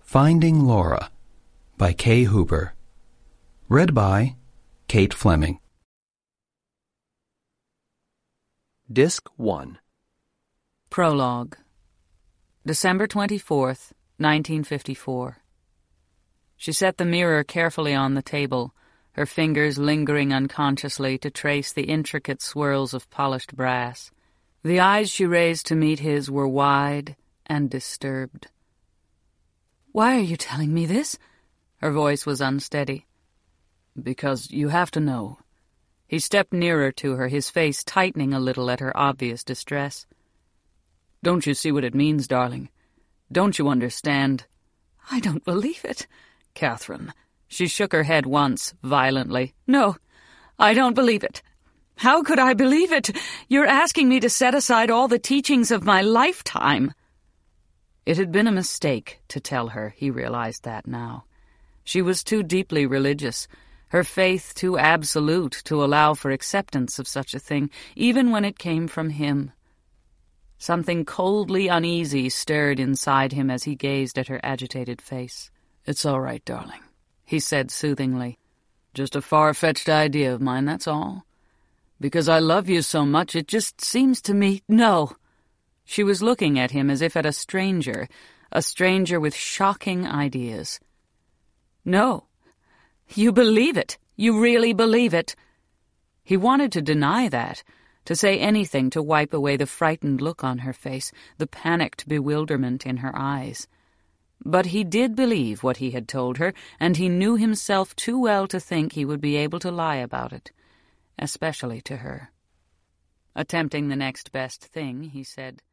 Finding Laura by Kay Hooper. Read by Kate Fleming. Disc 1. Prologue. December 24th, 1954. She set the mirror carefully on the table, her fingers lingering unconsciously to trace the intricate swirls of polished brass. The eyes she raised to meet his were wide and disturbed. "Why are you telling me this?" Her voice was unsteady. "Because you have to know." He stepped nearer to her, his face tightening a little at her obvious distress. "Don't you see what it means, darling? Don't you understand?" "I don't believe it." Catherine. She shook her head once, violently. "No, I don't believe it. How could I believe it? You're asking me to set aside all the teachings of my lifetime." It had been a mistake to tell her, he realized that now. She was too deeply religious, her faith too absolute to allow for acceptance of such a thing, even when it came from him. Something coldly uneasy stirred inside him as he gazed at her agitated face. "It's all right, darling," he said soothingly. "Just a far-fetched idea of mine, that's all. Because I love you so much, it just seems to me—" "No." She was looking at him as if at a stranger with shocking ideas. "No. You believe it. You really believe it." He wanted to deny that, to say anything to wipe away the frightened look on her face, the panicked bewilderment in her eyes. But he did believe what he had told her, and he knew himself too well to think he would be able to lie about it, especially to her. Attempting the next best thing, he said,